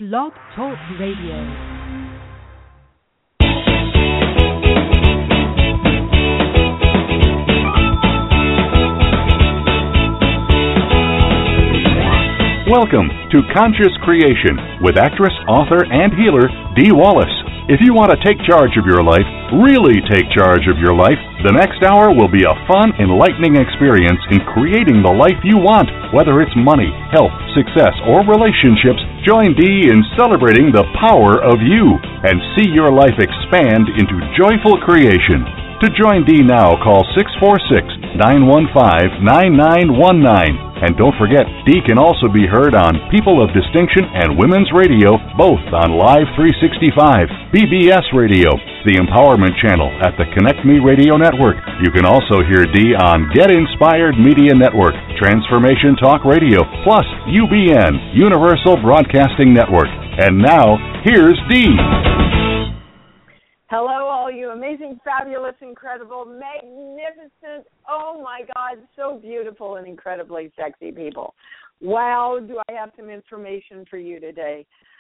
Blog Talk Radio. Welcome to Conscious Creation with actress, author, and healer Dee Wallace. If you want to take charge of your life, really take charge of your life, the next hour will be a fun, enlightening experience in creating the life you want. Whether it's money, health, success, or relationships, join Dee in celebrating the power of you and see your life expand into joyful creation. To join Dee now, call 646-915-9919. And don't forget, Dee can also be heard on People of Distinction and Women's Radio, both on Live 365, BBS Radio, the Empowerment Channel at the Connect Me Radio Network. You can also hear Dee on Get Inspired Media Network, Transformation Talk Radio, plus UBN, Universal Broadcasting Network. And now, here's Dee. Hello, all you amazing, fabulous, incredible, magnificent, oh my God, so beautiful and incredibly sexy people. Wow, do I have some information for you today.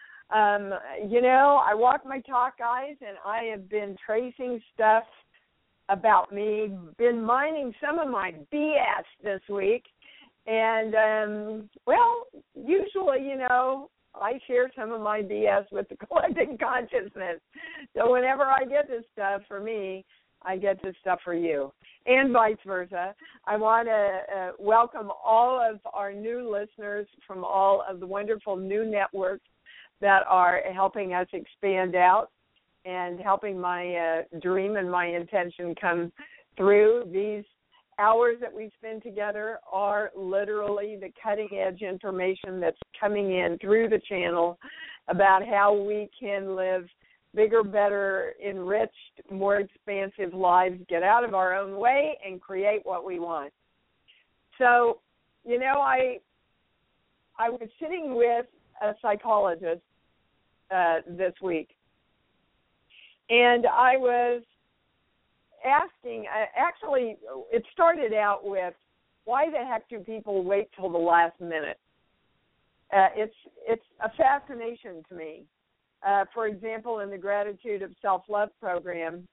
I walk my talk, guys, and I have been tracing stuff about me, been mining some of my BS this week. And, usually, I share some of my BS with the collective consciousness. So whenever I get this stuff for me, I get this stuff for you, and vice versa. I want to welcome all of our new listeners from all of the wonderful new networks that are helping us expand out and helping my dream and my intention come through. These hours that we spend together are literally the cutting-edge information that's coming in through the channel about how we can live bigger, better, enriched, more expansive lives, get out of our own way, and create what we want. So, I was sitting with a psychologist this week, and I was asking, actually, it started out with, why the heck do people wait till the last minute? It's a fascination to me. For example, in the Gratitude of Self-Love program,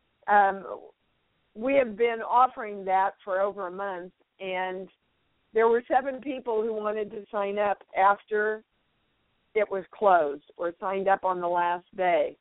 we have been offering that for over a month, and there were 7 people who wanted to sign up after it was closed or signed up on the last day.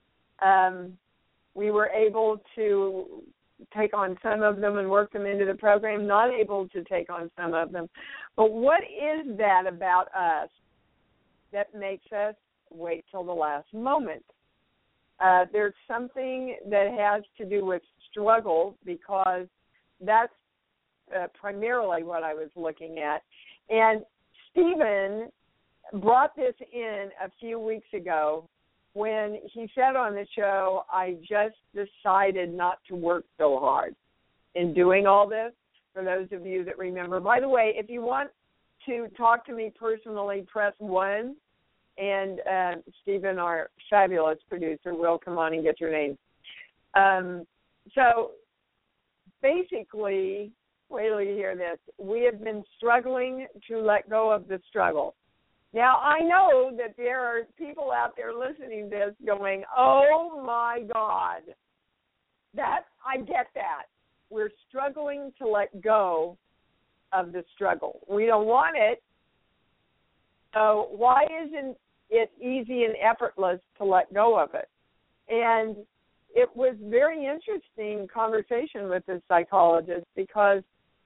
We were able to take on some of them and work them into the program, not able to take on some of them. But what is that about us that makes us wait till the last moment? There's something that has to do with struggle, because that's primarily what I was looking at. And Stephen brought this in a few weeks ago when he said on the show, I just decided not to work so hard in doing all this, for those of you that remember. By the way, if you want to talk to me personally, press 1, and Stephen, our fabulous producer, will come on and get your name. So basically, wait till you hear this, we have been struggling to let go of the struggle. Now, I know that there are people out there listening to this going, oh, my God, I get that. We're struggling to let go of the struggle. We don't want it. So why isn't it easy and effortless to let go of it? And it was very interesting conversation with this psychologist, because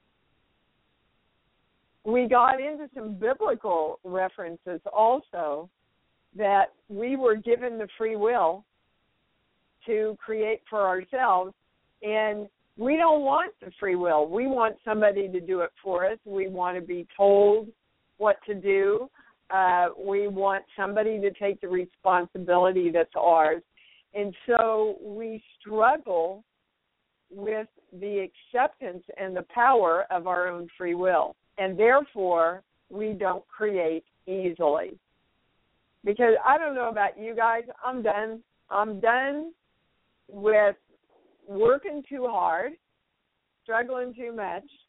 we got into some biblical references also, that we were given the free will to create for ourselves, and we don't want the free will. We want somebody to do it for us. We want to be told what to do. We want somebody to take the responsibility that's ours. And so we struggle with the acceptance and the power of our own free will. And therefore, we don't create easily. Because I don't know about you guys, I'm done. I'm done with working too hard, struggling too much,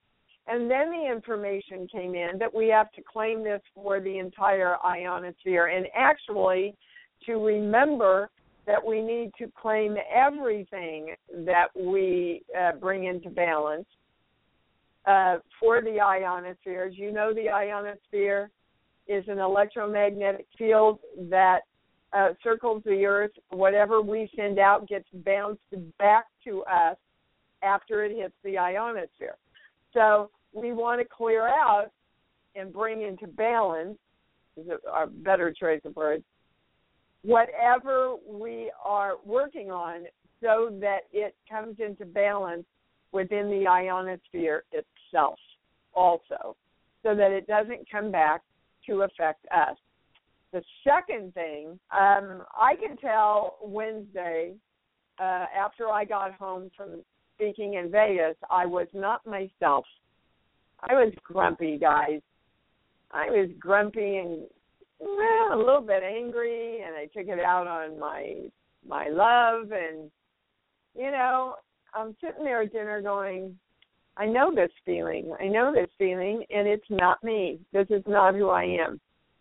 And then the information came in that we have to claim this for the entire ionosphere. And actually, to remember that we need to claim everything that we bring into balance for the ionosphere. As you know, the ionosphere is an electromagnetic field that circles the Earth. Whatever we send out gets bounced back to us after it hits the ionosphere. So we want to clear out and bring into balance, is a better choice of words, whatever we are working on so that it comes into balance within the ionosphere itself also, so that it doesn't come back to affect us. The second thing, I can tell Wednesday, after I got home from speaking in Vegas, I was not myself. I was grumpy, guys. I was grumpy and a little bit angry, and I took it out on my love. And, you know, I'm sitting there at dinner going, I know this feeling, and it's not me. This is not who I am.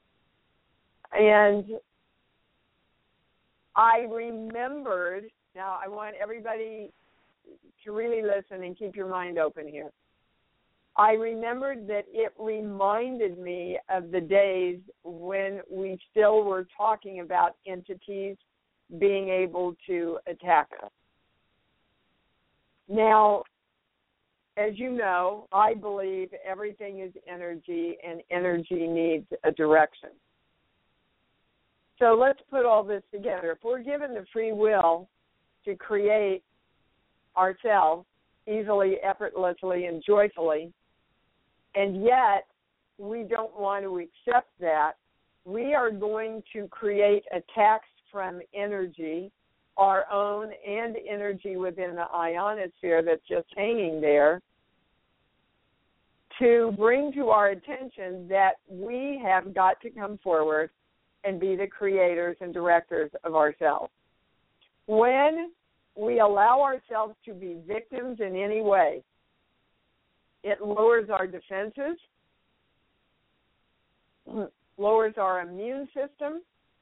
And I remembered, now I want everybody to really listen and keep your mind open here. I remembered that it reminded me of the days when we still were talking about entities being able to attack us. Now, as you know, I believe everything is energy, and energy needs a direction. So let's put all this together. If we're given the free will to create ourselves easily, effortlessly, and joyfully, and yet we don't want to accept that, we are going to create attacks from energy, our own and energy within the ionosphere that's just hanging there, to bring to our attention that we have got to come forward and be the creators and directors of ourselves. When we allow ourselves to be victims in any way, it lowers our defenses, lowers our immune system,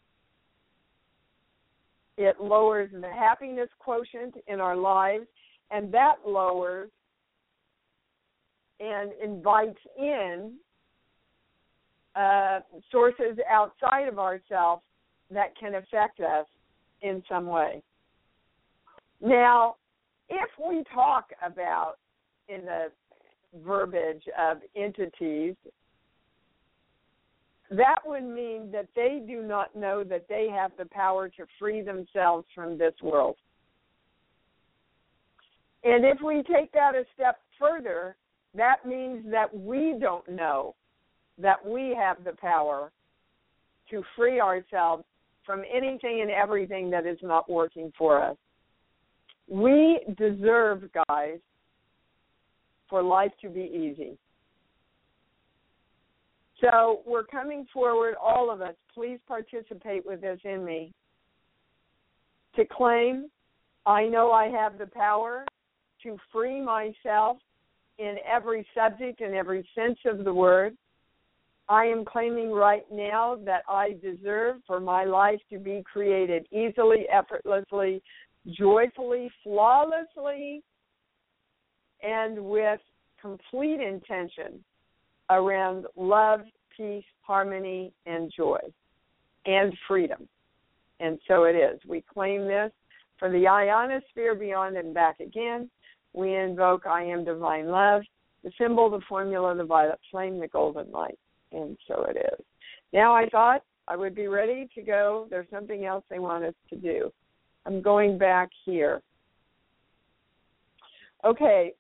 it lowers the happiness quotient in our lives, and that lowers and invites in sources outside of ourselves that can affect us in some way. Now, if we talk about in the verbiage of entities, that would mean that they do not know that they have the power to free themselves from this world. And if we take that a step further, that means that we don't know that we have the power to free ourselves from anything and everything that is not working for us. We deserve, guys, for life to be easy. So we're coming forward, all of us, please participate with this in me, to claim, I know I have the power to free myself in every subject and every sense of the word. I am claiming right now that I deserve for my life to be created easily, effortlessly, joyfully, flawlessly, and with complete intention around love, peace, harmony, and joy, and freedom. And so it is. We claim this for the ionosphere beyond and back again. We invoke I am divine love, the symbol, the formula, the violet flame, the golden light. And so it is. Now I thought I would be ready to go. There's something else they want us to do. I'm going back here. Okay.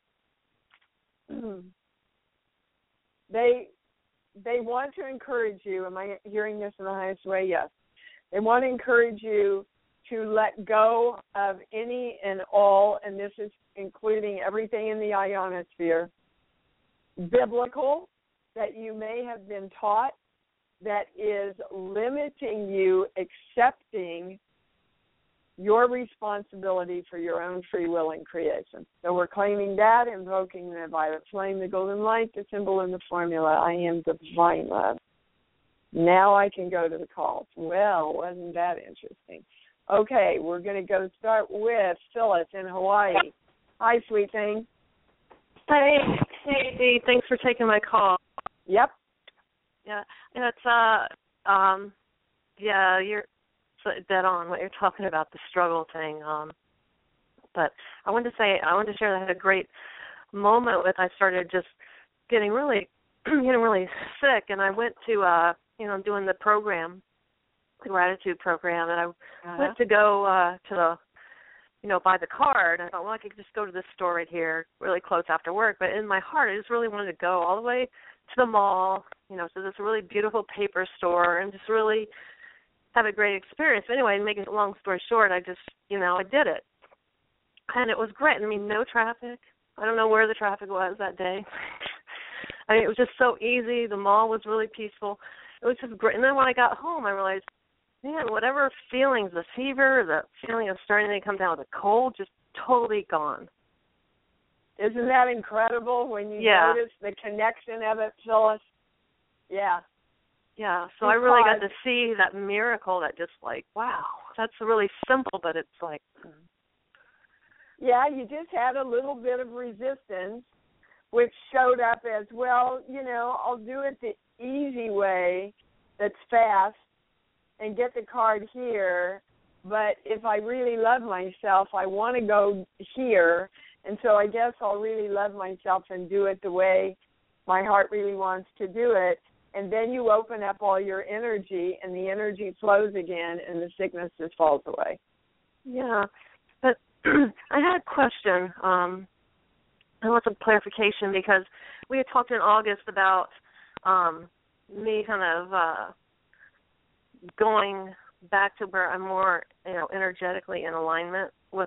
They want to encourage you. Am I hearing this in the highest way? Yes. They want to encourage you to let go of any and all, and this is including everything in the ionosphere, biblical, that you may have been taught that is limiting you accepting your responsibility for your own free will and creation. So we're claiming that, invoking the violet flame, the golden light, the symbol and the formula, I am divine love. Now I can go to the calls. Well, wasn't that interesting? Okay, we're going to start with Phyllis in Hawaii. Hi, sweet thing. Hey, Dee. Thanks for taking my call. Yep. Yeah, and it's you're dead on what you're talking about, the struggle thing. But I wanted to share that I had a great moment I started just getting really sick, and I went to doing the program, the gratitude program, and I went to go to the buy the card. I thought, well, I could just go to this store right here, really close after work. But in my heart, I just really wanted to go all the way to the mall, to this really beautiful paper store, and just really have a great experience. But anyway, to make a long story short, I just, I did it. And it was great. I mean, no traffic. I don't know where the traffic was that day. I mean, it was just so easy. The mall was really peaceful. It was just great. And then when I got home, I realized, man, whatever feelings, the fever, the feeling of starting to come down with a cold, just totally gone. Isn't that incredible when you notice the connection of it, Phyllis? Yeah. Yeah, so I really got to see that miracle that just wow, that's really simple, but it's Yeah, you just had a little bit of resistance, which showed up as, well, I'll do it the easy way that's fast and get the card here, but if I really love myself, I want to go here, and so I guess I'll really love myself and do it the way my heart really wants to do it. And then you open up all your energy, and the energy flows again, and the sickness just falls away. Yeah, but I had a question. I want some clarification because we had talked in August about me kind of going back to where I'm more, energetically in alignment with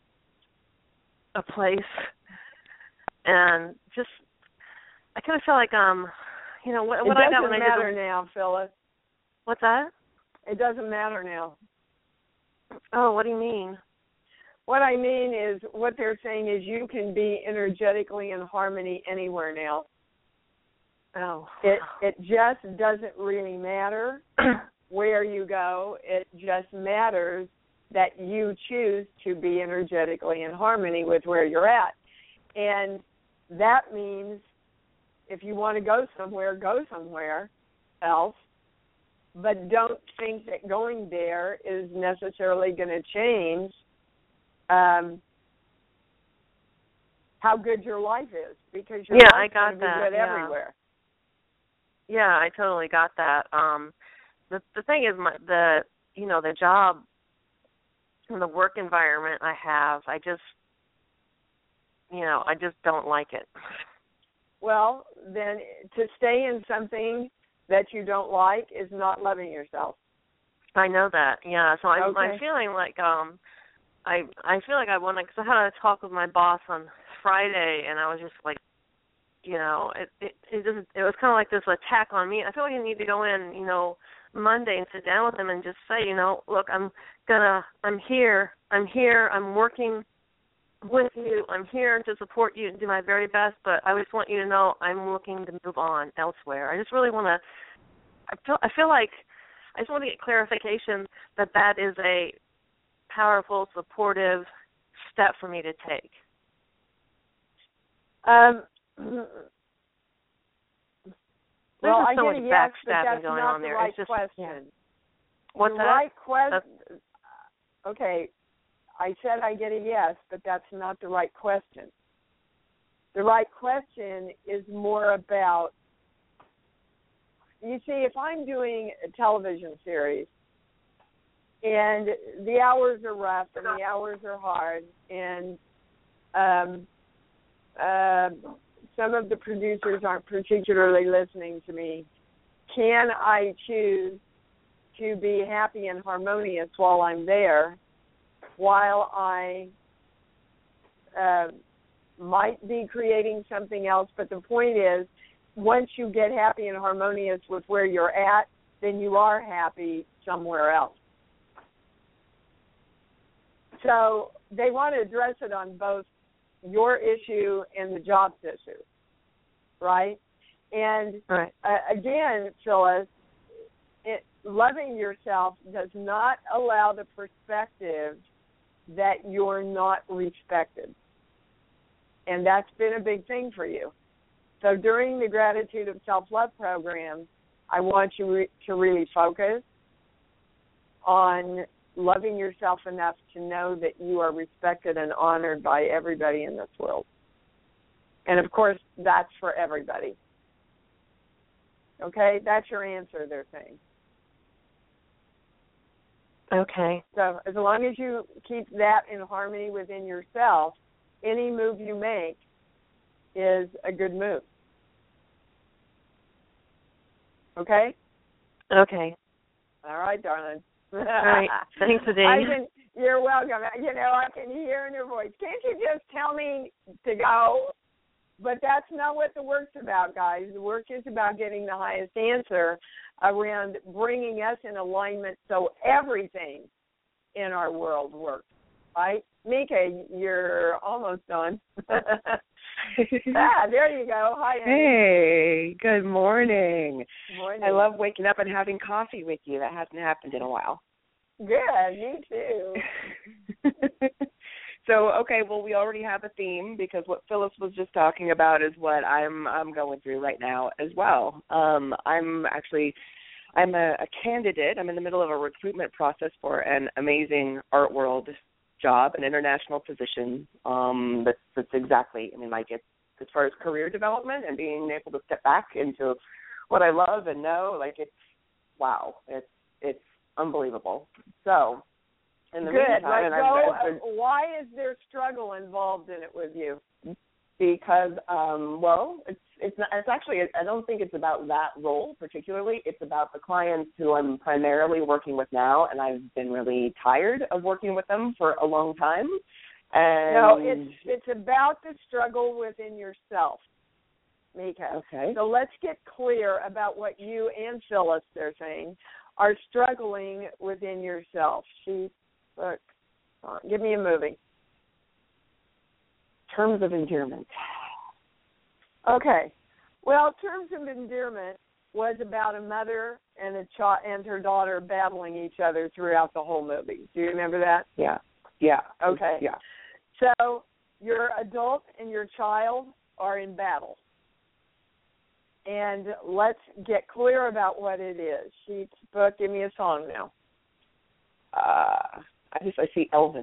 a place, and just I kind of feel like what I got when I did. It doesn't matter now, Phyllis. What's that? It doesn't matter now. Oh, what do you mean? What I mean is, what they're saying is you can be energetically in harmony anywhere now. Oh. It just doesn't really matter where you go. It just matters that you choose to be energetically in harmony with where you're at. And that means if you want to go somewhere else, but don't think that going there is necessarily going to change how good your life is, because your life's going to be good everywhere. Yeah, I totally got that. The thing is, the job and the work environment I have, I just don't like it. Well, then to stay in something that you don't like is not loving yourself. I know that. Yeah. So I'm okay. feeling like I feel like I want to, because I had a talk with my boss on Friday, and I was just like, it was kind of like this attack on me. I feel like I need to go in, Monday and sit down with him and just say, look, I'm here, I'm working with you, I'm here to support you and do my very best, but I just want you to know I'm looking to move on elsewhere. I just really want to, I feel like I just want to get clarification that is a powerful, supportive step for me to take. Well, I so get much a yes, but backstabbing that's going not on the there. right It's just, question. Yeah. What's the that? right question. Okay, I said I get a yes, but that's not the right question. The right question is more about, you see, if I'm doing a television series and the hours are rough and the hours are hard, and some of the producers aren't particularly listening to me, can I choose to be happy and harmonious while I'm there, while I might be creating something else? But the point is, once you get happy and harmonious with where you're at, then you are happy somewhere else. So they want to address it on both your issue and the job's issue, right? And right. Again, Phyllis, loving yourself does not allow the perspective that you're not respected. And that's been a big thing for you. So during the Gratitude of Self-Love program, I want you to really focus on loving yourself enough to know that you are respected and honored by everybody in this world. And, of course, that's for everybody. Okay? That's your answer, they're saying. Okay. So as long as you keep that in harmony within yourself, any move you make is a good move. Okay? Okay. All right, darling. All right. Thanks, Adine. You're welcome. You know, I can hear in your voice. Can't you just tell me to go? But that's not what the work's about, guys. The work is about getting the highest answer around bringing us in alignment so everything in our world works, right? Mika, you're almost done. There you go. Hi, Annie. Hey, good morning. Morning. I love waking up and having coffee with you. That hasn't happened in a while. Good, me too. So, okay, well, we already have a theme because what Phyllis was just talking about is what I'm going through right now as well. I'm a candidate. I'm in the middle of a recruitment process for an amazing art world job, an international position. That's exactly, it's as far as career development and being able to step back into what I love and know, it's wow, it's unbelievable. So, in the meantime, why is there struggle involved in it with you? Because, it's actually, I don't think it's about that role particularly. It's about the clients who I'm primarily working with now, and I've been really tired of working with them for a long time. And no, it's about the struggle within yourself, Mika. Okay. So let's get clear about what you and Phyllis, they're saying, are struggling within yourself. Look, give me a movie. Terms of endearment. Okay. Well, Terms of Endearment was about a mother and a child and her daughter battling each other throughout the whole movie. Do you remember that? Yeah. Yeah. Okay. Yeah. So your adult and your child are in battle. And let's get clear about what it is. Sheets, book, give me a song now. I see Elvis.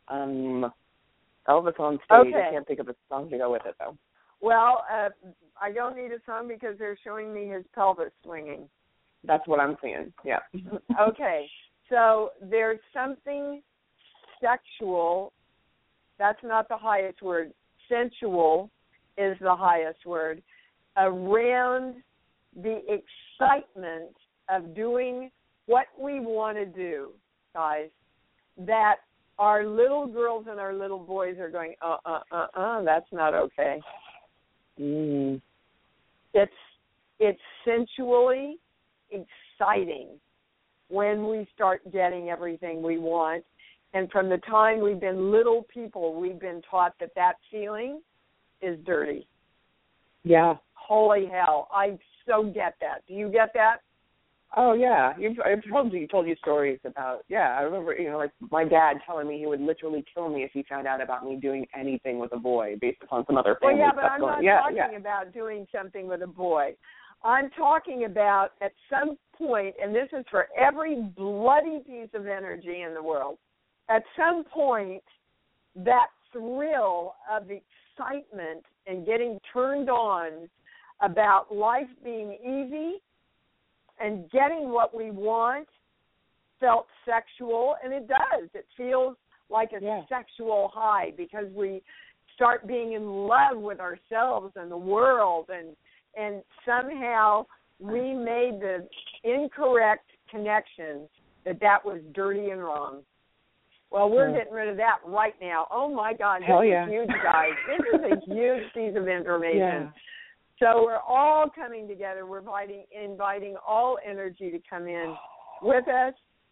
Elvis on stage. Okay. I can't think of a song to go with it, though. Well, I don't need a song because they're showing me his pelvis swinging. That's what I'm seeing, yeah. Okay, so there's something sexual. That's not the highest word. Sensual is the highest word. Around the excitement of doing what we want to do, guys, that our little girls and our little boys are going, that's not okay. Mm. It's sensually exciting when we start getting everything we want. And from the time we've been little people, we've been taught that feeling is dirty. Yeah. Holy hell. I so get that. Do you get that? Oh, yeah. I've told you stories about, I remember, my dad telling me he would literally kill me if he found out about me doing anything with a boy based upon some other family stuff. Well, yeah, but I'm not talking about doing something with a boy. I'm talking about at some point, and this is for every bloody piece of energy in the world, at some point, that thrill of excitement and getting turned on about life being easy and getting what we want felt sexual, and it does. It feels like a sexual high because we start being in love with ourselves and the world, and somehow we made the incorrect connection that was dirty and wrong. Well, we're getting rid of that right now. Oh, my God, this is huge, guys. This is a huge piece of information. Yeah. So we're all coming together. We're inviting all energy to come in with us,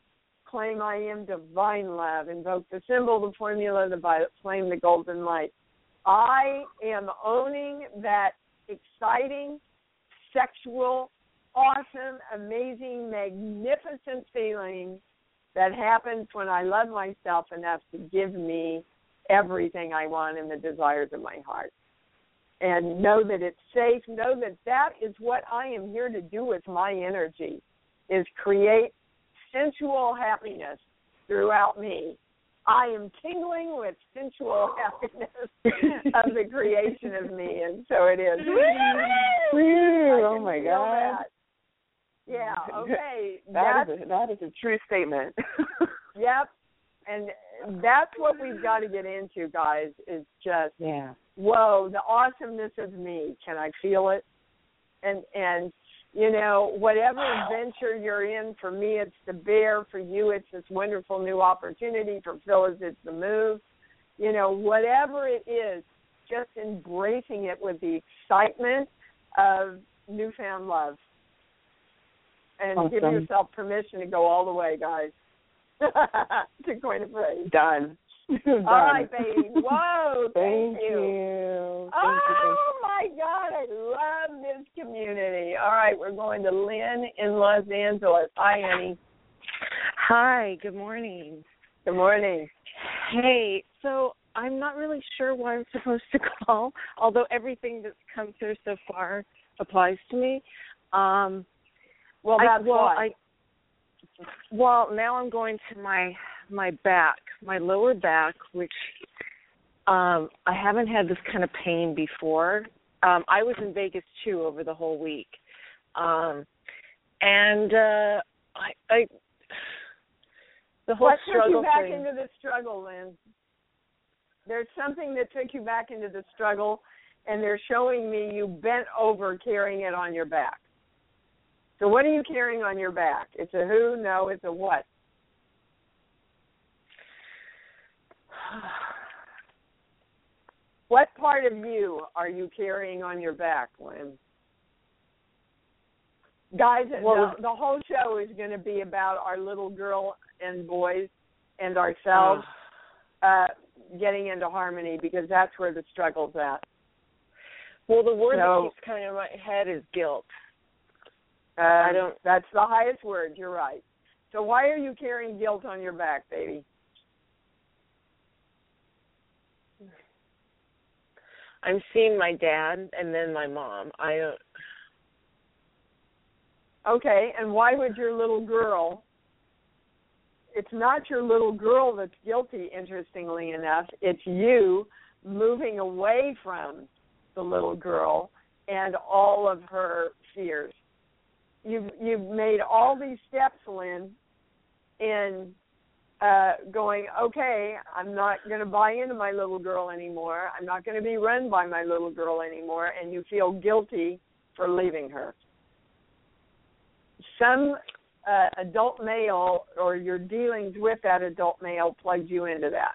claim I am divine love. Invoke the symbol, the formula, the violet flame, the golden light. I am owning that exciting, sexual, awesome, amazing, magnificent feeling that happens when I love myself enough to give me everything I want and the desires of my heart. And know that it's safe. Know that that is what I am here to do with my energy, is create sensual happiness throughout me. I am tingling with sensual happiness of the creation of me, and so it is. Oh, my God. That. Yeah, okay. That is a true statement. Yep. And that's what we've got to get into, guys, is just, whoa, the awesomeness of me. Can I feel it? And you know, whatever adventure you're in, for me it's the bear, for you it's this wonderful new opportunity, for Phyllis it's the move. You know, whatever it is, just embracing it with the excitement of newfound love. And give yourself permission to go all the way, guys. To coin a phrase. Done. All right, baby. Whoa, thank you. My God, I love this community. All right, we're going to Lynn in Los Angeles. Hi, Annie. Hi, good morning. Good morning. Hey, so I'm not really sure why I'm supposed to call, although everything that's come through so far applies to me. Well, now I'm going to my back, my lower back, which I haven't had this kind of pain before. I was in Vegas, too, over the whole week. The whole struggle thing. What took you back thing. into the struggle, Lynn? There's something that took you back into the struggle, and they're showing me you bent over carrying it on your back. So what are you carrying on your back? It's a who? No, it's a what? What part of you are you carrying on your back, Lynn? Guys, the whole show is going to be about our little girl and boys and ourselves getting into harmony, because that's where the struggle's at. Well, the word that keeps coming in my head is guilt. That's the highest word. You're right. So why are you carrying guilt on your back, baby? I'm seeing my dad and then my mom. Okay, and why would your little girl? It's not your little girl that's guilty, interestingly enough. It's you moving away from the little girl and all of her fears. You've made all these steps, Lynn, in going, okay, I'm not going to buy into my little girl anymore. I'm not going to be run by my little girl anymore, and you feel guilty for leaving her. Some adult male or your dealings with that adult male plugged you into that.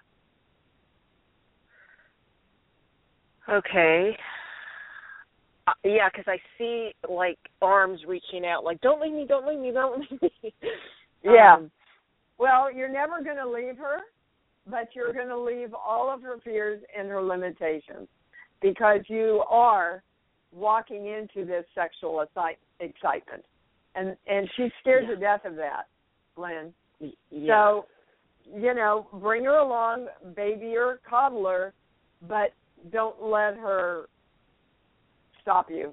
Okay. Yeah, because I see, like, arms reaching out, like, don't leave me, don't leave me, don't leave me. Yeah. Well, you're never going to leave her, but you're going to leave all of her fears and her limitations, because you are walking into this sexual excitement. And she's scared to death of that, Lynn. Yeah. So, bring her along, baby her, coddle her, but don't let her stop you.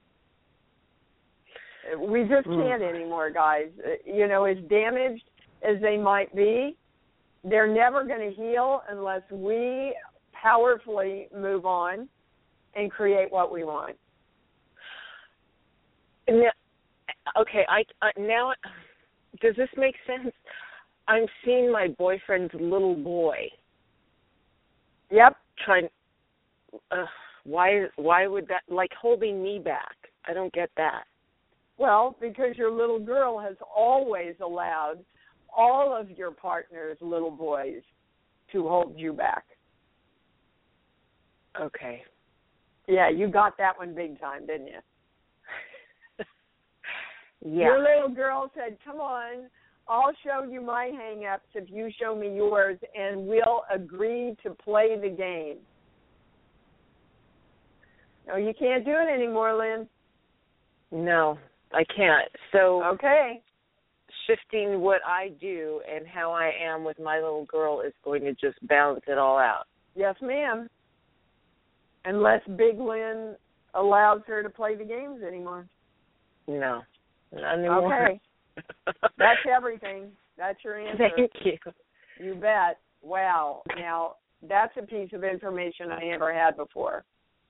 We just can't anymore, guys. As damaged as they might be, they're never going to heal unless we powerfully move on and create what we want. Okay, now, does this make sense? I'm seeing my boyfriend's little boy. Yep. Why would that, like, holding me back? I don't get that. Well, because your little girl has always allowed all of your partner's little boys to hold you back. Okay. Yeah, you got that one big time, didn't you? Yeah. Your little girl said, come on, I'll show you my hang-ups if you show me yours, and we'll agree to play the game. No, you can't do it anymore, Lynn. No, I can't. So okay, shifting what I do and how I am with my little girl is going to just balance it all out. Yes, ma'am. Unless Big Lynn allows her to play the games anymore. No, not anymore. Okay. That's everything. That's your answer. Thank you. You bet. Wow. Now, that's a piece of information I never had before.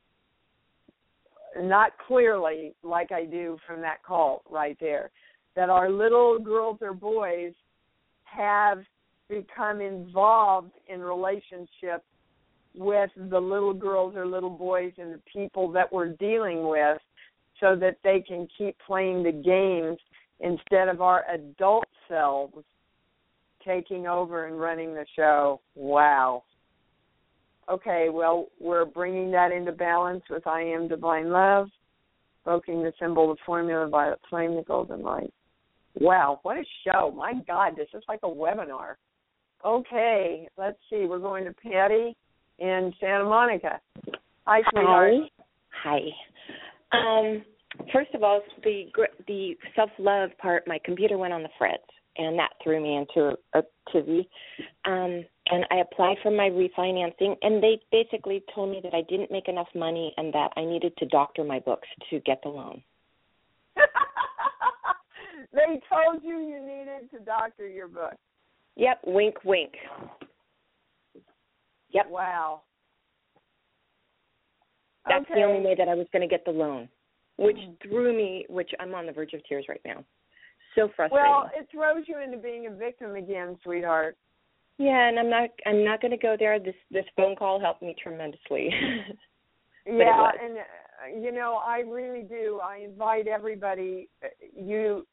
Not clearly like I do from that call right there. That our little girls or boys have become involved in relationships with the little girls or little boys and the people that we're dealing with so that they can keep playing the games instead of our adult selves taking over and running the show. Wow. Okay, well, we're bringing that into balance with I Am Divine Love, evoking the symbol, the formula, violet flame, the golden light. Wow, what a show. My God, this is like a webinar. Okay, let's see. We're going to Patty in Santa Monica. Hi, sweetheart. Hi. First of all, the self-love part, my computer went on the fritz, and that threw me into a tizzy. And I applied for my refinancing, and they basically told me that I didn't make enough money and that I needed to doctor my books to get the loan. They told you needed to doctor your book. Yep, wink, wink. Yep. Wow. That's the only way that I was going to get the loan, which threw me, which I'm on the verge of tears right now. So frustrating. Well, it throws you into being a victim again, sweetheart. Yeah, and I'm not going to go there. This phone call helped me tremendously. Yeah, and I really do. I invite everybody. You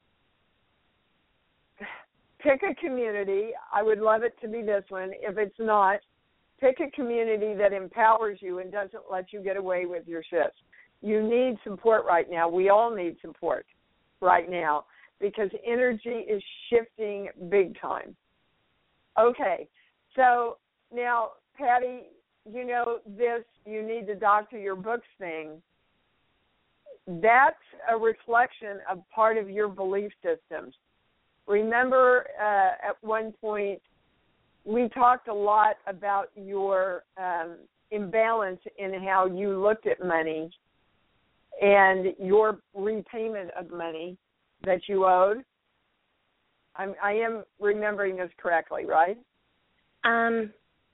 pick a community. I would love it to be this one. If it's not, pick a community that empowers you and doesn't let you get away with your shit. You need support right now. We all need support right now because energy is shifting big time. Okay, so now, Patty, this you need to doctor your books thing. That's a reflection of part of your belief systems. Remember, at one point, we talked a lot about your imbalance in how you looked at money and your repayment of money that you owed. I am remembering this correctly, right? The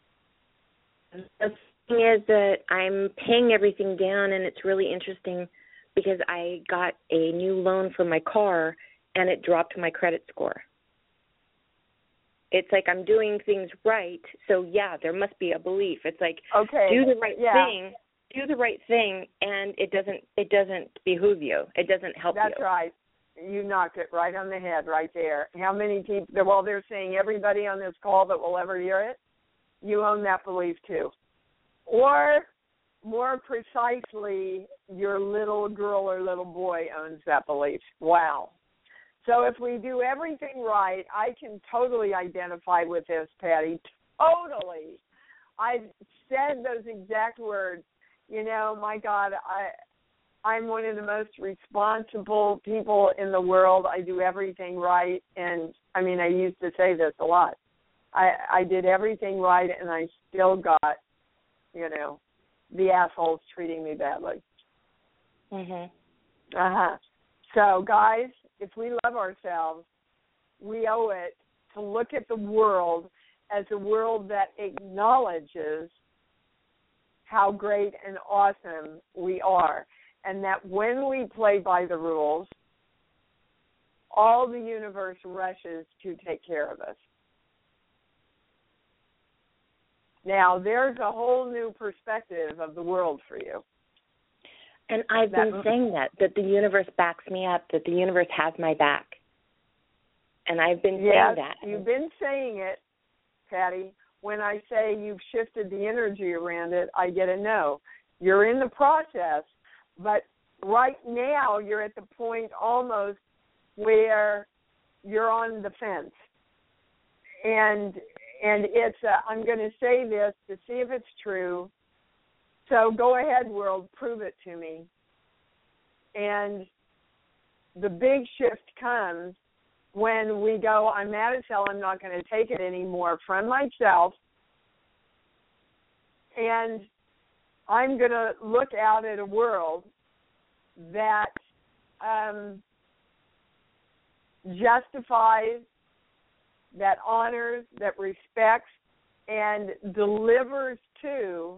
thing is that I'm paying everything down, and it's really interesting because I got a new loan for my car, and it dropped my credit score. It's like I'm doing things right, so yeah, there must be a belief. It's like do the right thing, and it doesn't behoove you. It doesn't help you. That's right. You knocked it right on the head right there. How many people, well, they're saying everybody on this call that will ever hear it, you own that belief too. Or, more precisely, your little girl or little boy owns that belief. Wow. So if we do everything right, I can totally identify with this, Patty. Totally. I said those exact words. My God, I'm one of the most responsible people in the world. I do everything right. And, I used to say this a lot. I did everything right, and I still got, the assholes treating me badly. Mhm. So, guys, if we love ourselves, we owe it to look at the world as a world that acknowledges how great and awesome we are. And that when we play by the rules, all the universe rushes to take care of us. Now, there's a whole new perspective of the world for you. And I've been saying that the universe backs me up, that the universe has my back. And I've been saying that. You've been saying it, Patty. When I say you've shifted the energy around it, I get a no. You're in the process, but right now you're at the point almost where you're on the fence. and it's I'm going to say this to see if it's true. So go ahead, world, prove it to me. And the big shift comes when we go, I'm mad as hell, I'm not going to take it anymore from myself, and I'm going to look out at a world that justifies, that honors, that respects, and delivers to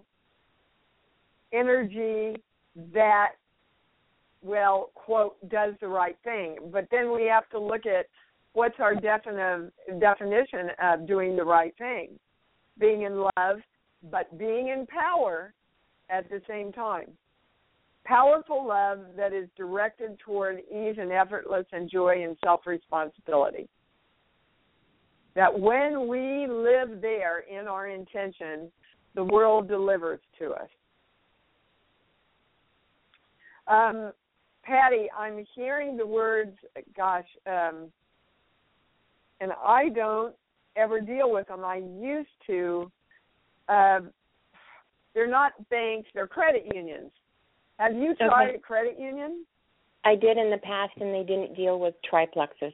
energy that, well, quote, does the right thing. But then we have to look at what's our definition of doing the right thing. Being in love, but being in power at the same time. Powerful love that is directed toward ease and effortless and joy and self-responsibility. That when we live there in our intention, the world delivers to us. Patty, I'm hearing the words, and I don't ever deal with them. I used to. They're not banks, they're credit unions. Have you tried a credit union? I did in the past, and they didn't deal with triplexes.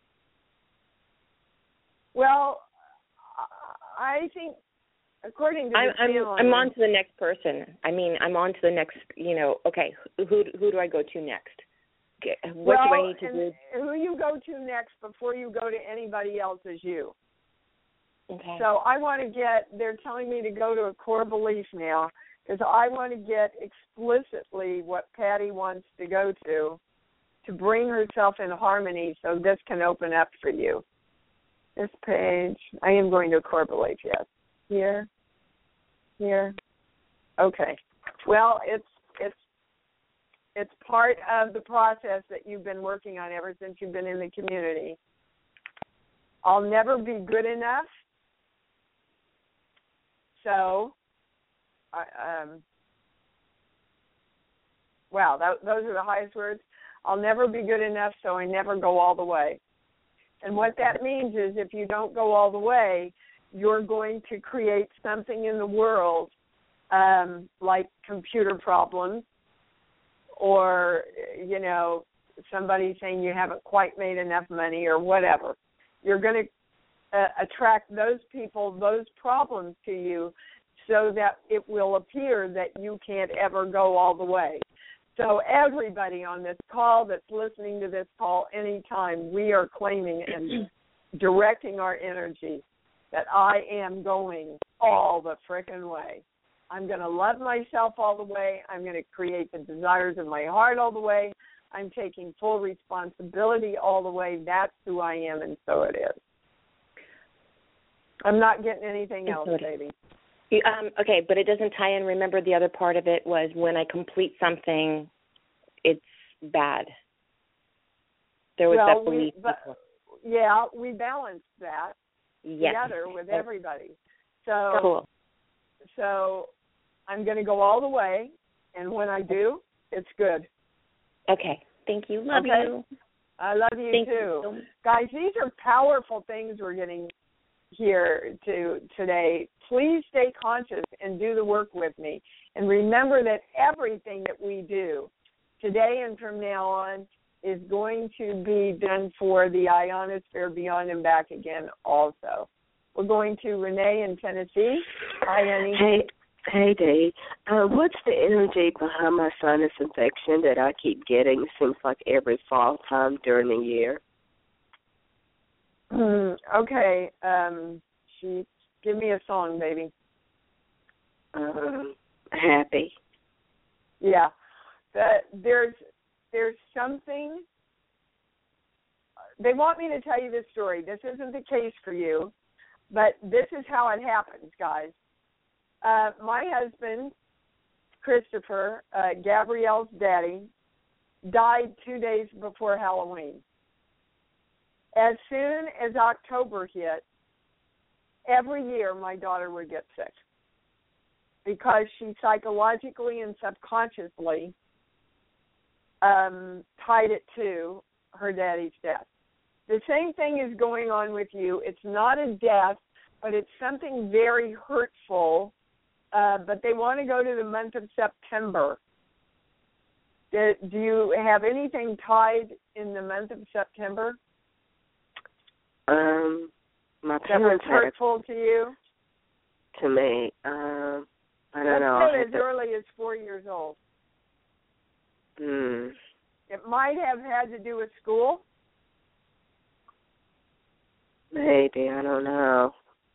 Well, I think, according to I'm on to the next person. I mean, I'm on to the next, okay, who do I go to next? What do I need to do? Who you go to next before you go to anybody else is you. Okay. So I want to they're telling me to go to a core belief now, because I want to get explicitly what Patty wants to go to bring herself in harmony so this can open up for you. This page, I am going to a core belief, yes. Here. Okay. Well, it's part of the process that you've been working on ever since you've been in the community. I'll never be good enough. So, those are the highest words. I'll never be good enough, so I never go all the way. And what that means is if you don't go all the way, you're going to create something in the world like computer problems or, somebody saying you haven't quite made enough money or whatever. You're going to attract those people, those problems to you so that it will appear that you can't ever go all the way. So everybody on this call that's listening to this call anytime, we are claiming and directing our energy that I am going all the frickin' way. I'm going to love myself all the way. I'm going to create the desires of my heart all the way. I'm taking full responsibility all the way. That's who I am, and so it is. I'm not getting anything else, baby. Okay, but it doesn't tie in. Remember, the other part of it was when I complete something, it's bad. There was that belief. We balanced that together with everybody. So, cool. So I'm going to go all the way, and when I do, it's good. Okay. Thank you. Love you. I love you Thank too. You. Guys, these are powerful things we're getting here today. Please stay conscious and do the work with me. And remember that everything that we do today and from now on is going to be done for the ionosphere beyond and back again also. We're going to Renee in Tennessee. Hi, Annie. Hey, Dee. What's the energy behind my sinus infection that I keep getting? It seems like every fall time during the year. Okay. Give me a song, baby. Happy. Yeah. There's something. They want me to tell you this story. This isn't the case for you, but this is how it happens, guys. My husband, Christopher, Gabrielle's daddy, died 2 days before Halloween. As soon as October hit, every year my daughter would get sick because she psychologically and subconsciously tied it to her daddy's death. the same thing is going on with you. It's not a death, but it's something very hurtful. But they want to go to the month of September. Do you have anything tied in the month of September? My that was parents hurtful to you? To me, I don't know. Let's go as early as 4 years old. It might have had to do with school. Maybe, I don't know.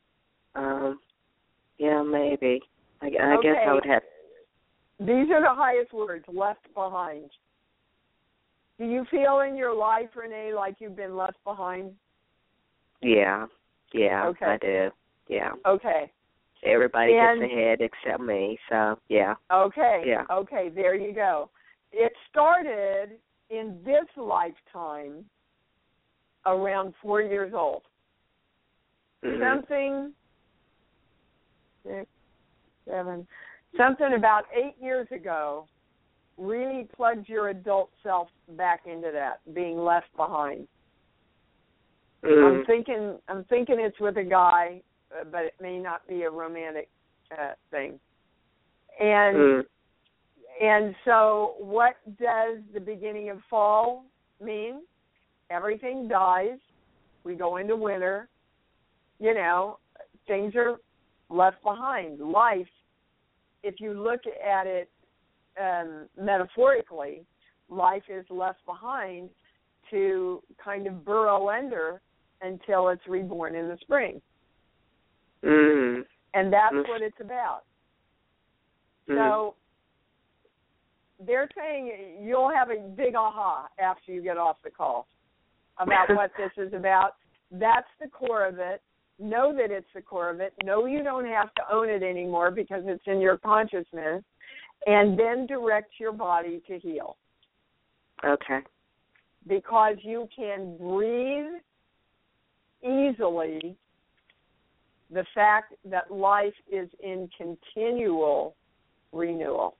Yeah, maybe. I guess I would have. These are the highest words, left behind. Do you feel in your life, Renee, like you've been left behind? Yeah, okay. I do. Yeah. Okay. Everybody gets ahead except me, so yeah. Okay. Yeah. Okay, there you go. It started in this lifetime around 4 years old. Something 6, 7, something about 8 years ago really plugged your adult self back into that, being left behind. I'm thinking it's with a guy, but it may not be a romantic thing. And so what does the beginning of fall mean? Everything dies. We go into winter. You know, things are left behind. Life, if you look at it metaphorically, life is left behind to kind of burrow under until it's reborn in the spring. And that's what it's about. So they're saying you'll have a big aha after you get off the call about what this is about. That's the core of it. Know that it's the core of it. Know you don't have to own it anymore because it's in your consciousness. And then direct your body to heal. Okay. Because you can breathe easily the fact that life is in continual renewal.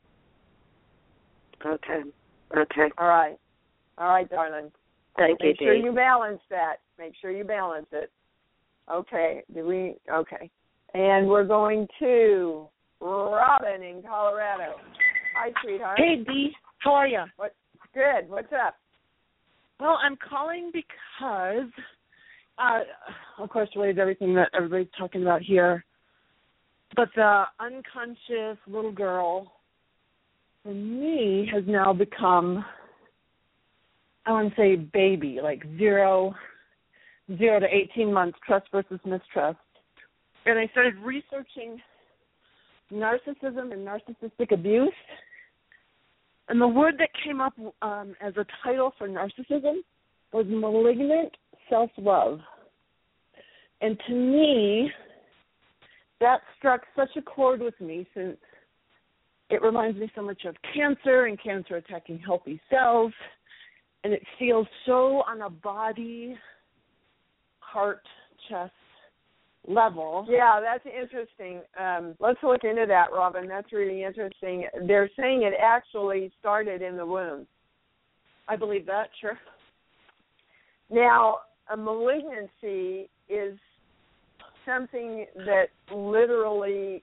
Okay. All right, darling. Thank you, Make sure you balance that. Make sure you balance it. Okay. Okay. And we're going to Robin in Colorado. Hi, sweetheart. Hey, Dee. How are you? Good. What's up? Well, I'm calling because, of course, related to everything that everybody's talking about here, but the unconscious little girl, for me, has now become, I want to say baby, like 0 to 18 months, trust versus mistrust. And I started researching narcissism and narcissistic abuse. And the word that came up as a title for narcissism was malignant self-love. And to me, that struck such a chord with me since it reminds me so much of cancer and cancer attacking healthy cells. And it feels so on a body, heart, chest level. Yeah, that's interesting. Let's look into that, Robin. That's really interesting. They're saying it actually started in the womb. I believe that, sure. Now, a malignancy is something that literally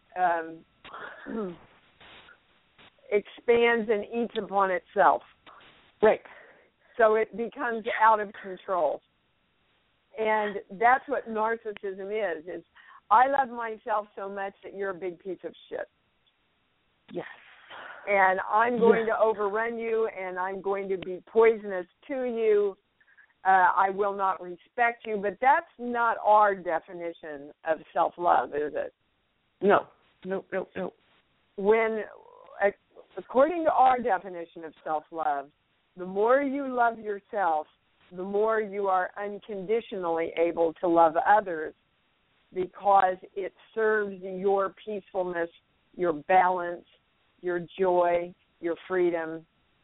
expands and eats upon itself. Right. So it becomes out of control. And that's what narcissism is I love myself so much that you're a big piece of shit. Yes. And I'm going to overrun you, and I'm going to be poisonous to you. I will not respect you. But that's not our definition of self-love, is it? No. When, according to our definition of self-love, the more you love yourself, the more you are unconditionally able to love others because it serves your peacefulness, your balance, your joy, your freedom,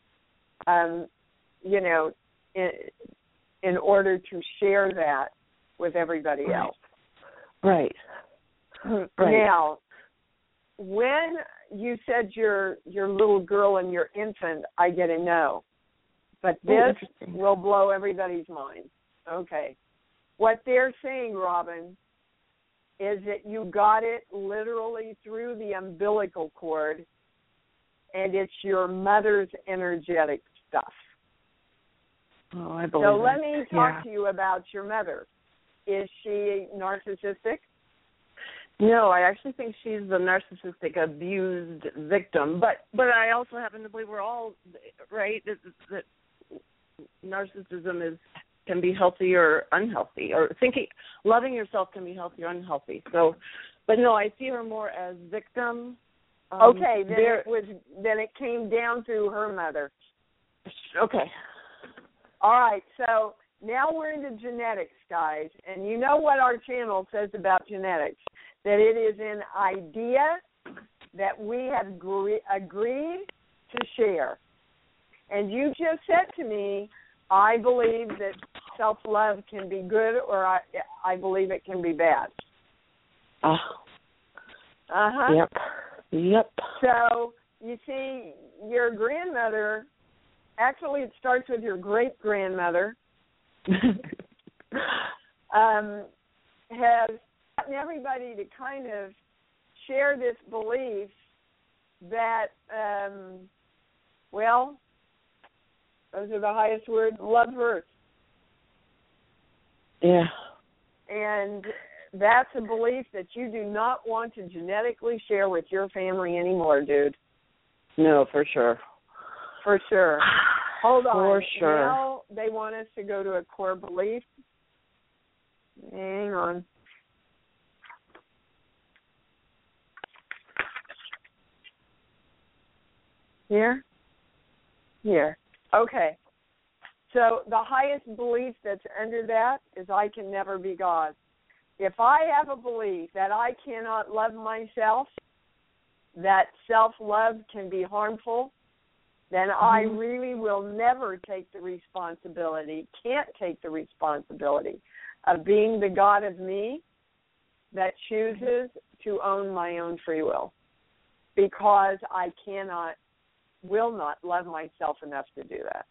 in order to share that with everybody else. Right. Now, when you said your little girl and your infant, I get a no. But this will blow everybody's mind. Okay. What they're saying, Robin, is that you got it literally through the umbilical cord, and it's your mother's energetic stuff. Oh, I believe So let me talk to you about your mother. Is she narcissistic? No, I actually think she's the narcissistic abused victim. But I also happen to believe we're all right that narcissism can be healthy or unhealthy, or loving yourself can be healthy or unhealthy. So, but no, I see her more as victim. Okay, then it came down through her mother. Okay. All right, so now we're into genetics, guys, and you know what our channel says about genetics, that it is an idea that we have agreed to share. And you just said to me, I believe that self-love can be good, or I believe it can be bad. Uh-huh. Yep. So, you see, your grandmother, actually it starts with your great-grandmother, has gotten everybody to kind of share this belief that, those are the highest words, love hurts. Yeah. And that's a belief that you do not want to genetically share with your family anymore, dude. No, for sure. For sure. Hold on. For sure. Now they want us to go to a core belief. Hang on. Here? Here. Okay. So the highest belief that's under that is I can never be God. If I have a belief that I cannot love myself, that self-love can be harmful, then I really will never take the responsibility, can't take the responsibility of being the God of me that chooses to own my own free will, because I will not love myself enough to do that.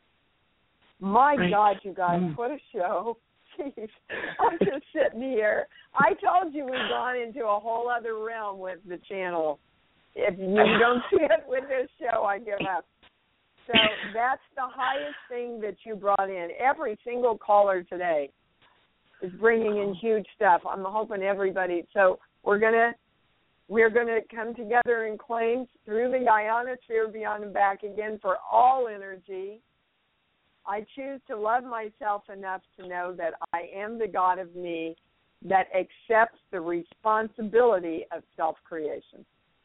My God, you guys, what a show. Jeez, I'm just sitting here. I told you we've gone into a whole other realm with the channel. If you don't see it with this show, I give up. So that's the highest thing that you brought in. Every single caller today is bringing in huge stuff. I'm hoping everybody. So we're gonna come together and claim through the ionosphere beyond and back again for all energy. I choose to love myself enough to know that I am the God of me that accepts the responsibility of self-creation.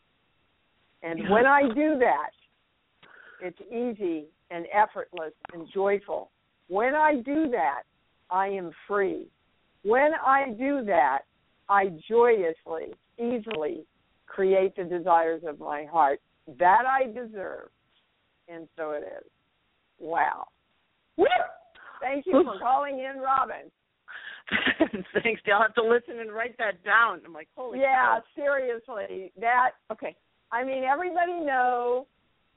And when I do that, it's easy and effortless and joyful. When I do that, I am free. When I do that, I joyously, easily create the desires of my heart that I deserve. And so it is. Wow. Woo! Thank you for calling in, Robin. Thanks. I'll have to listen and write that down. I'm like, holy cow. Seriously. Okay. I mean, everybody know,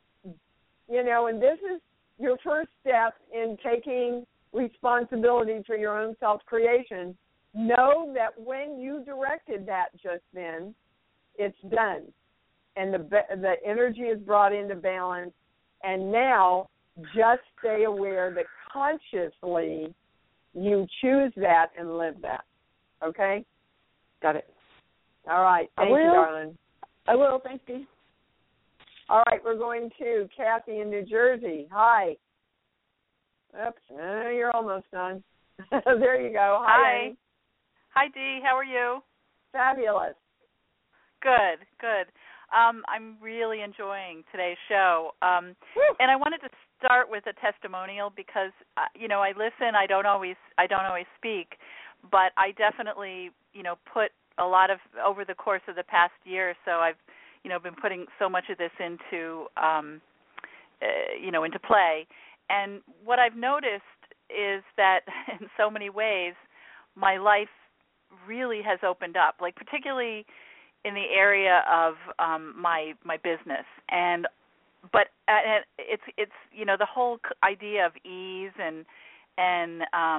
and this is your first step in taking responsibility for your own self-creation. Know that when you directed that just then, it's done. And the energy is brought into balance. And now just stay aware that consciously you choose that and live that. Okay? Got it. All right. Thank you, darling. I will. Thank you. All right. We're going to Kathy in New Jersey. Hi. Oops. You're almost done. There you go. Hi. Amy. Hi, Dee. How are you? Fabulous. Good. I'm really enjoying today's show. And I wanted to start with a testimonial because, I listen. I don't always speak, but I definitely, put a lot of, over the course of the past year or so, I've, been putting so much of this into, into play. And what I've noticed is that in so many ways, my life really has opened up, like particularly in the area of my business, but it's the whole idea of ease and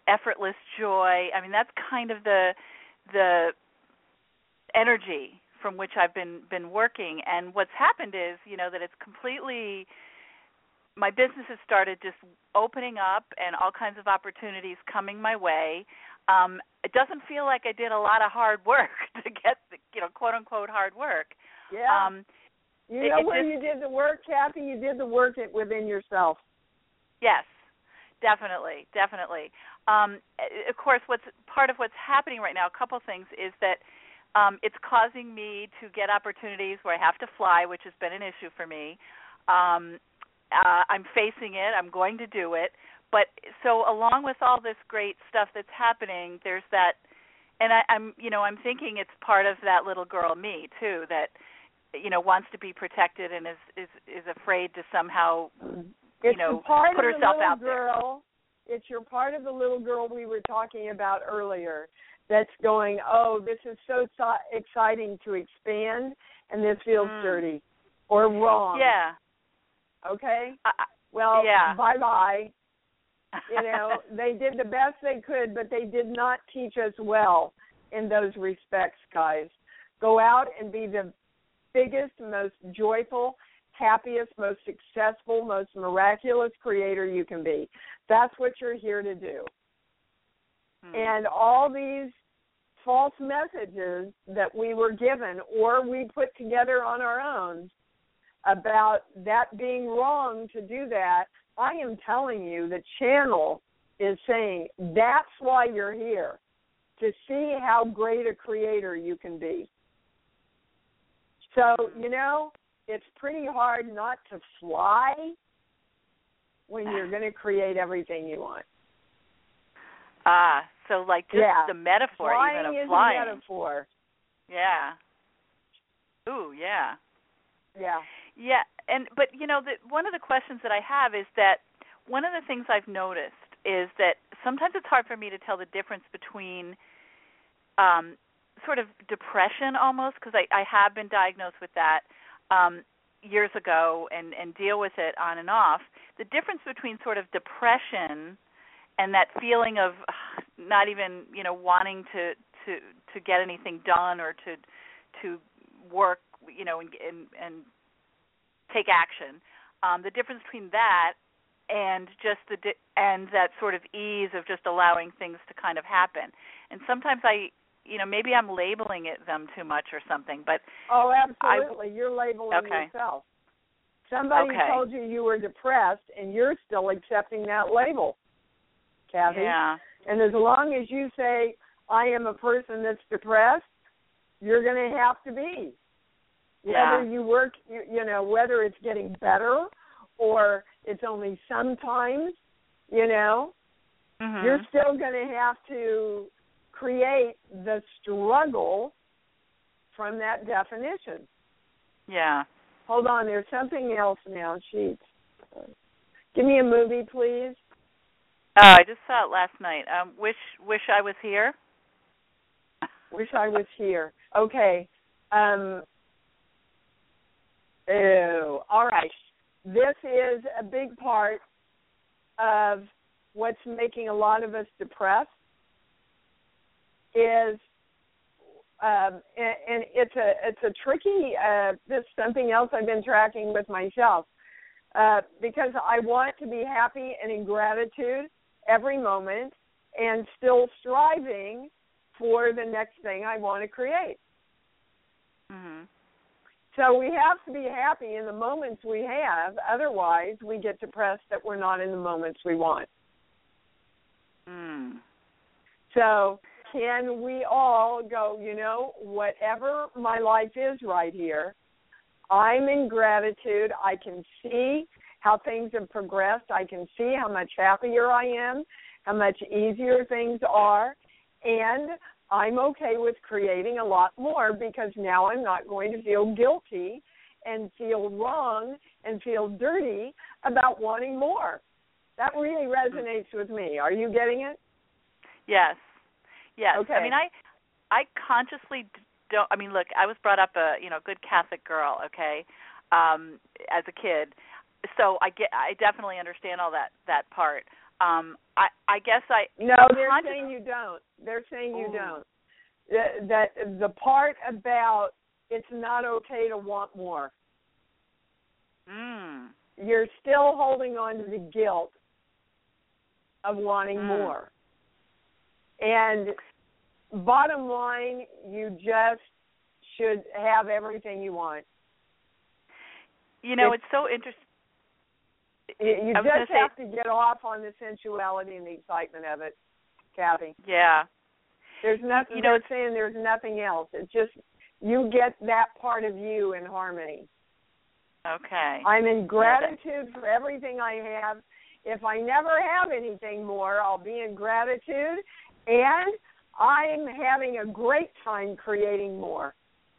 effortless joy. I mean, that's kind of the energy from which I've been working. And what's happened is, that it's completely, my business has started just opening up and all kinds of opportunities coming my way. It doesn't feel like I did a lot of hard work to get the, quote unquote hard work. Yeah. You did the work, Kathy? You did the work within yourself. Yes, definitely. Of course, part of what's happening right now, a couple things, is that it's causing me to get opportunities where I have to fly, which has been an issue for me. I'm facing it. I'm going to do it. But so along with all this great stuff that's happening, there's that, and I'm thinking it's part of that little girl me too, that wants to be protected and is afraid to somehow put herself out there. It's your part of the little girl we were talking about earlier that's going, oh, this is so exciting to expand, and this feels dirty or wrong. Yeah. Okay? Yeah. Bye-bye. They did the best they could, but they did not teach us well in those respects, guys. Go out and be the biggest, most joyful, happiest, most successful, most miraculous creator you can be. That's what you're here to do. And all these false messages that we were given or we put together on our own about that being wrong to do that, I am telling you the channel is saying that's why you're here, to see how great a creator you can be. So, it's pretty hard not to fly when you're going to create everything you want. So like just the metaphor even of flying. Flying is a metaphor. Yeah. Ooh, yeah. Yeah. Yeah, but one of the questions that I have is that one of the things I've noticed is that sometimes it's hard for me to tell the difference between sort of depression almost, because I have been diagnosed with that years ago and deal with it on and off. The difference between sort of depression and that feeling of not even wanting to get anything done or to work and take action. The difference between that and just and that sort of ease of just allowing things to kind of happen. And sometimes maybe I'm labeling them too much or something, but oh, absolutely, you're labeling yourself. Somebody told you were depressed, and you're still accepting that label, Kathy. Yeah. And as long as you say, I am a person that's depressed, you're going to have to be. Yeah. Whether you work, whether it's getting better or it's only sometimes, you're still going to have to create the struggle from that definition. Yeah. Hold on, there's something else now. Sheets. Give me a movie, please. Oh, I just saw it last night. Wish I Was Here. Wish I Was Here. Okay. All right. This is a big part of what's making a lot of us depressed. And it's a tricky. This is something else I've been tracking with myself because I want to be happy and in gratitude every moment, and still striving for the next thing I want to create. Mm-hmm. So we have to be happy in the moments we have. Otherwise, we get depressed that we're not in the moments we want. So can we all go, whatever my life is right here, I'm in gratitude. I can see how things have progressed. I can see how much happier I am, how much easier things are, and I'm okay with creating a lot more because now I'm not going to feel guilty and feel wrong and feel dirty about wanting more. That really resonates with me. Are you getting it? Yes. Yes. Okay. I mean, I consciously don't. I mean, look, I was brought up a good Catholic girl, okay, as a kid. So I definitely understand all that part. I guess No, they're saying you don't. They're saying you don't. That the part about it's not okay to want more. You're still holding on to the guilt of wanting more. And bottom line, you just should have everything you want. It's so interesting. You just have to get off on the sensuality and the excitement of it, Kathy. Yeah. There's nothing, they're saying there's nothing else. It's just you get that part of you in harmony. Okay. I'm in gratitude for everything I have. If I never have anything more, I'll be in gratitude. And I'm having a great time creating more.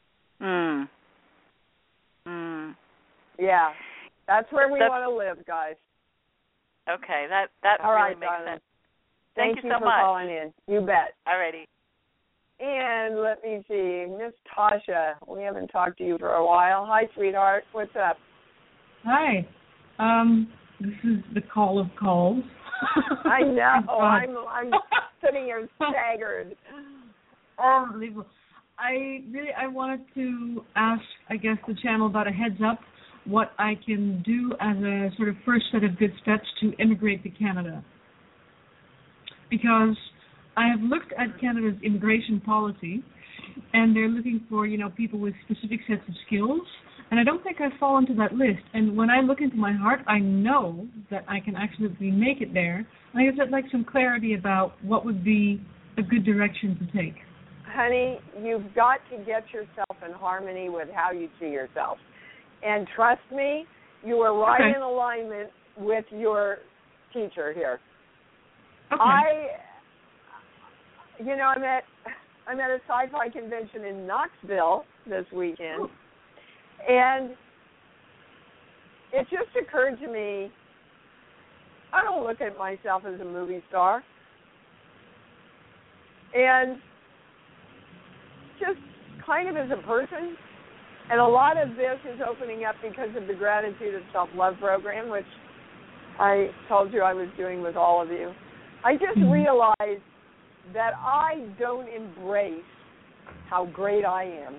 Yeah. That's where we want to live, guys. Okay. That all really right, makes darling. sense. Thank you so for much. Calling in. You bet. Alrighty. And let me see, Miss Tasha. We haven't talked to you for a while. Hi, sweetheart. What's up? Hi. This is the call of calls. I know. I'm sitting here staggered. Unbelievable. I wanted to ask, I guess, the channel about a heads up, what I can do as a sort of first set of good steps to immigrate to Canada. Because I have looked at Canada's immigration policy, and they're looking for, people with specific sets of skills, and I don't think I fall into that list. And when I look into my heart, I know that I can absolutely make it there. And I guess I'd like some clarity about what would be a good direction to take. Honey, you've got to get yourself in harmony with how you see yourself. And trust me, you are right in alignment with your teacher here. Okay. I'm at a sci-fi convention in Knoxville this weekend, and it just occurred to me, I don't look at myself as a movie star. And just kind of as a person, and a lot of this is opening up because of the Gratitude of Self-Love program, which I told you I was doing with all of you. I just realized that I don't embrace how great I am.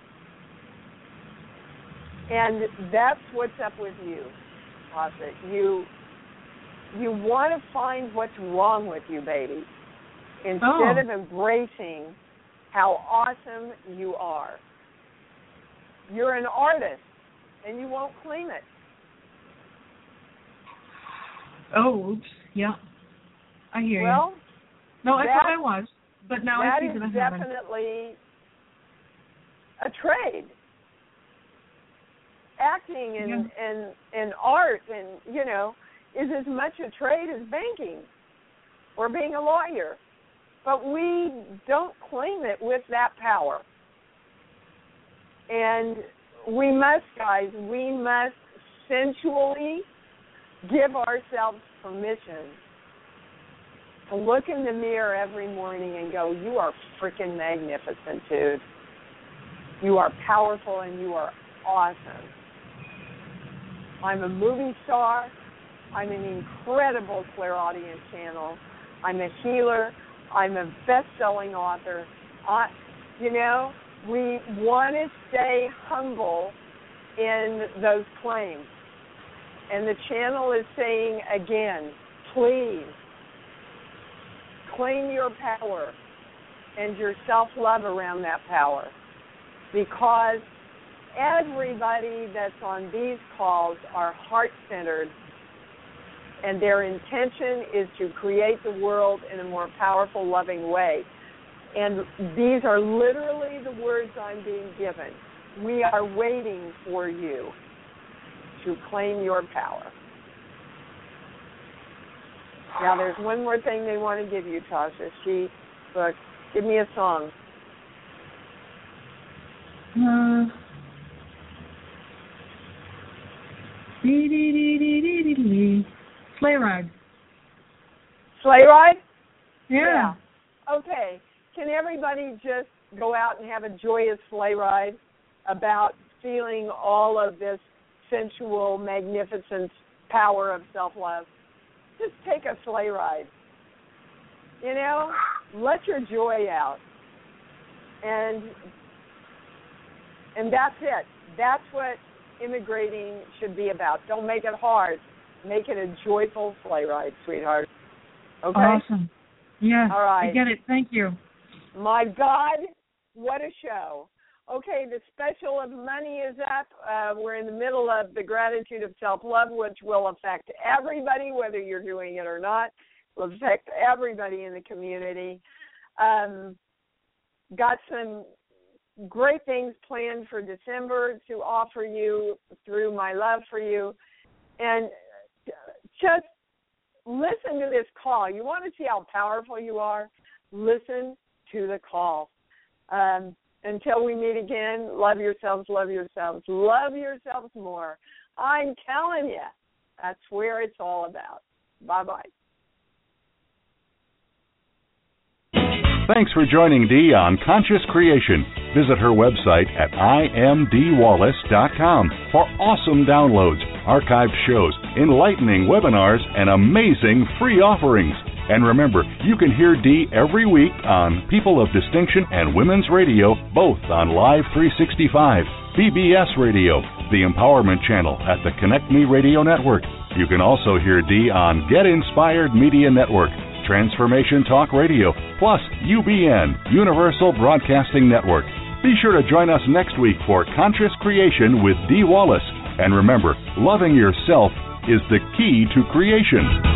And that's what's up with you, Tasha. You want to find what's wrong with you, baby, instead of embracing how awesome you are. You're an artist, and you won't claim it. Oh, oops. Yeah. I hear you. No, I thought I was, but now I see that I haven't. That is definitely a trade. Acting and art and, is as much a trade as banking or being a lawyer. But we don't claim it with that power. And we must sensually give ourselves permission to look in the mirror every morning and go, you are freaking magnificent, dude. You are powerful and you are awesome. I'm a movie star. I'm an incredible clairaudient channel. I'm a healer. I'm a best-selling author. We want to stay humble in those claims. And the channel is saying, again, please, claim your power and your self-love around that power. Because everybody that's on these calls are heart-centered, and their intention is to create the world in a more powerful, loving way. And these are literally the words I'm being given. We are waiting for you to claim your power. Now, there's one more thing they want to give you, Tasha. Look, give me a song. Sleigh Ride. Sleigh Ride? Yeah. Okay. Can everybody just go out and have a joyous sleigh ride about feeling all of this sensual, magnificent power of self-love? just take a sleigh ride. You know, let your joy out. And that's it. That's what immigrating should be about. Don't make it hard. Make it a joyful sleigh ride, sweetheart. Okay? Awesome. Yeah, all right. I get it. Thank you. My God, what a show. Okay, the special of money is up. We're in the middle of the gratitude of self-love, which will affect everybody, whether you're doing it or not. It will affect everybody in the community. Got some great things planned for December to offer you through my love for you. And just listen to this call. You want to see how powerful you are? Listen to the call. Until we meet again, love yourselves, love yourselves, love yourselves more. I'm telling you, that's where it's all about. Bye-bye. Thanks for joining Dee on Conscious Creation. Visit her website at imdwallace.com for awesome downloads, archived shows, enlightening webinars, and amazing free offerings. And remember, you can hear Dee every week on People of Distinction and Women's Radio, both on Live 365, BBS Radio, the Empowerment Channel at the Connect Me Radio Network. You can also hear Dee on Get Inspired Media Network, Transformation Talk Radio, plus UBN, Universal Broadcasting Network. Be sure to join us next week for Conscious Creation with Dee Wallace. And remember, loving yourself is the key to creation.